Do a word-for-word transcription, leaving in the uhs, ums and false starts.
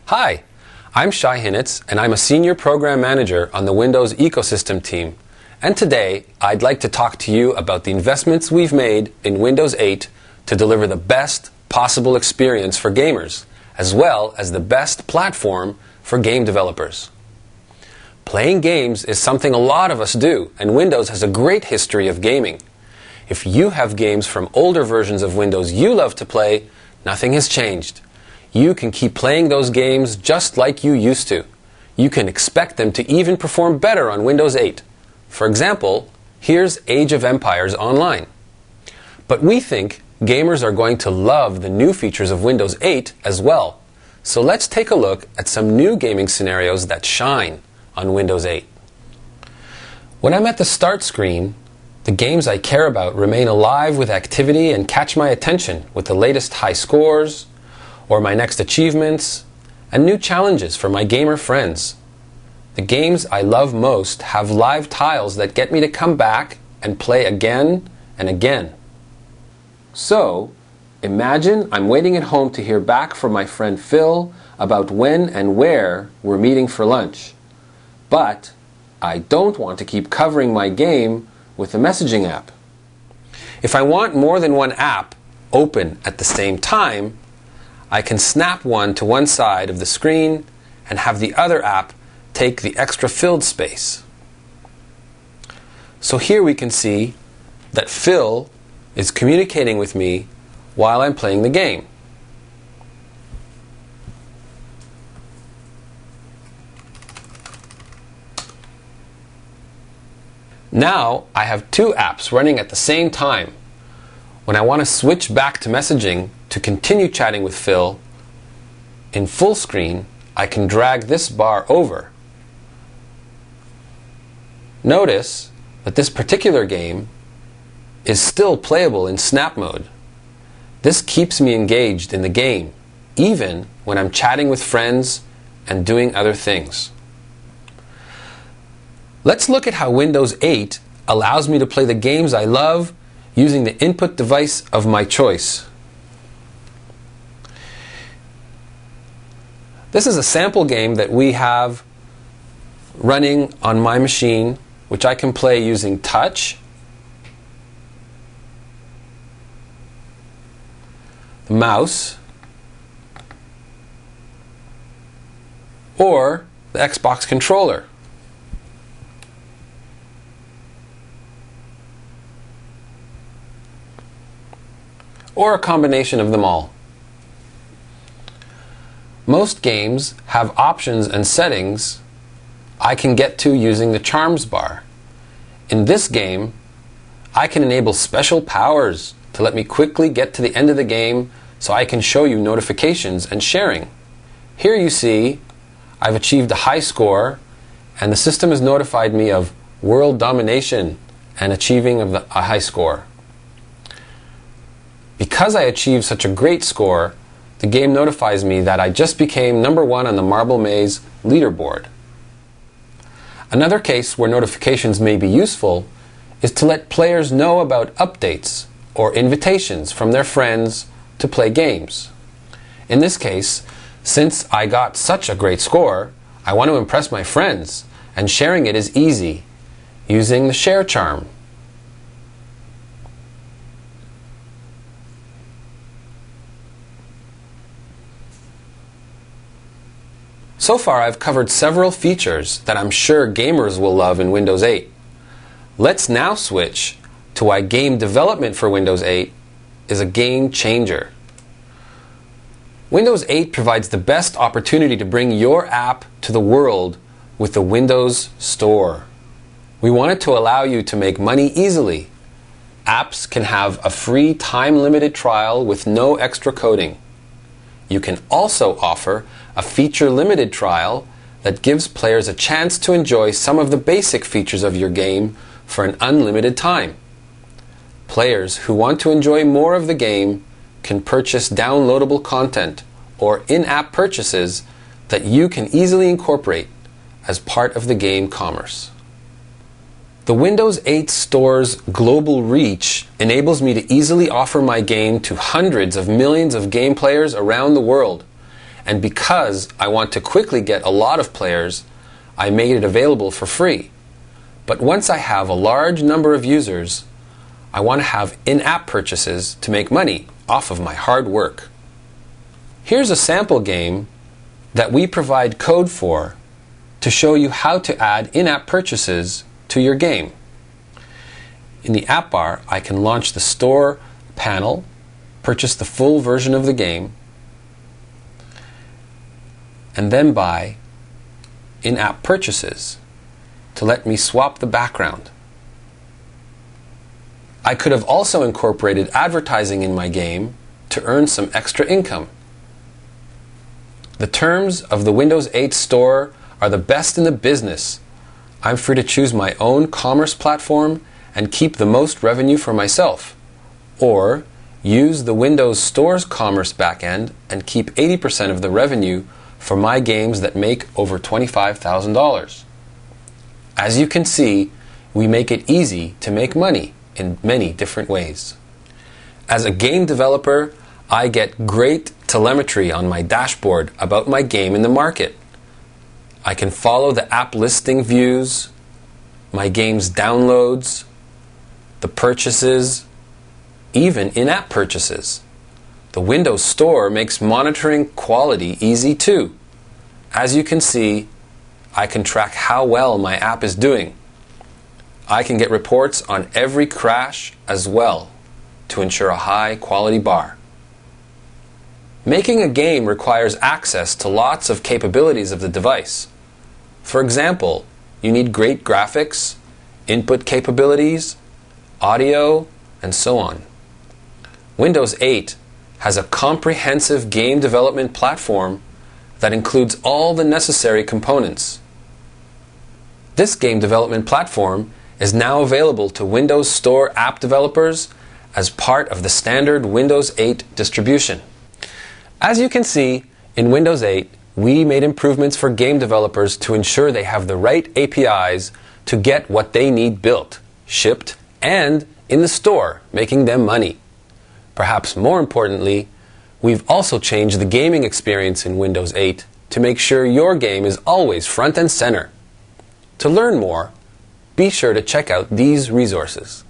Hi, I'm Shai Hinitz, and I'm a Senior Program Manager on the Windows Ecosystem team. And today, I'd like to talk to you about the investments we've made in Windows eight to deliver the best possible experience for gamers, as well as the best platform for game developers. Playing games is something a lot of us do, and Windows has a great history of gaming. If you have games from older versions of Windows you love to play, nothing has changed. You can keep playing those games just like you used to. You can expect them to even perform better on Windows eight. For example, here's Age of Empires Online. But we think gamers are going to love the new features of Windows eight as well. So let's take a look at some new gaming scenarios that shine on Windows eight. When I'm at the Start screen, the games I care about remain alive with activity and catch my attention with the latest high scores, or my next achievements, and new challenges for my gamer friends. The games I love most have live tiles that get me to come back and play again and again. So, imagine I'm waiting at home to hear back from my friend Phil about when and where we're meeting for lunch. But I don't want to keep covering my game with the messaging app. If I want more than one app open at the same time, I can snap one to one side of the screen and have the other app take the extra filled space. So here we can see that Phil is communicating with me while I'm playing the game. Now I have two apps running at the same time. When I want to switch back to messaging to continue chatting with Phil in full screen, I can drag this bar over. Notice that this particular game is still playable in snap mode. This keeps me engaged in the game, even when I'm chatting with friends and doing other things. Let's look at how Windows eight allows me to play the games I love using the input device of my choice. This is a sample game that we have running on my machine, which I can play using touch, the mouse, or the Xbox controller. Or a combination of them all. Most games have options and settings I can get to using the Charms bar. In this game, I can enable special powers to let me quickly get to the end of the game so I can show you notifications and sharing. Here you see I've achieved a high score and the system has notified me of world domination and achieving of the, a high score. Because I achieved such a great score, the game notifies me that I just became number one on the Marble Maze leaderboard. Another case where notifications may be useful is to let players know about updates or invitations from their friends to play games. In this case, since I got such a great score, I want to impress my friends, and sharing it is easy using the Share charm. So far, I've covered several features that I'm sure gamers will love in Windows eight. Let's now switch to why game development for Windows eight is a game changer. Windows eight provides the best opportunity to bring your app to the world with the Windows Store. We want it to allow you to make money easily. Apps can have a free time-limited trial with no extra coding. You can also offer a feature-limited trial that gives players a chance to enjoy some of the basic features of your game for an unlimited time. Players who want to enjoy more of the game can purchase downloadable content or in-app purchases that you can easily incorporate as part of the game commerce. The Windows eight Store's global reach enables me to easily offer my game to hundreds of millions of game players around the world, and because I want to quickly get a lot of players, I made it available for free. But once I have a large number of users, I want to have in-app purchases to make money off of my hard work. Here's a sample game that we provide code for to show you how to add in-app purchases to your game. In the app bar, I can launch the store panel, purchase the full version of the game, and then buy in-app purchases to let me swap the background. I could have also incorporated advertising in my game to earn some extra income. The terms of the Windows eight store are the best in the business. I'm free to choose my own commerce platform and keep the most revenue for myself, or use the Windows Store's commerce backend and keep eighty percent of the revenue for my games that make over twenty-five thousand dollars. As you can see, we make it easy to make money in many different ways. As a game developer, I get great telemetry on my dashboard about my game in the market. I can follow the app listing views, my game's downloads, the purchases, even in-app purchases. The Windows Store makes monitoring quality easy too. As you can see, I can track how well my app is doing. I can get reports on every crash as well to ensure a high quality bar. Making a game requires access to lots of capabilities of the device. For example, you need great graphics, input capabilities, audio, and so on. Windows eight has a comprehensive game development platform that includes all the necessary components. This game development platform is now available to Windows Store app developers as part of the standard Windows eight distribution. As you can see, in Windows eight, we made improvements for game developers to ensure they have the right A P Is to get what they need built, shipped, and in the store, making them money. Perhaps more importantly, we've also changed the gaming experience in Windows eight to make sure your game is always front and center. To learn more, be sure to check out these resources.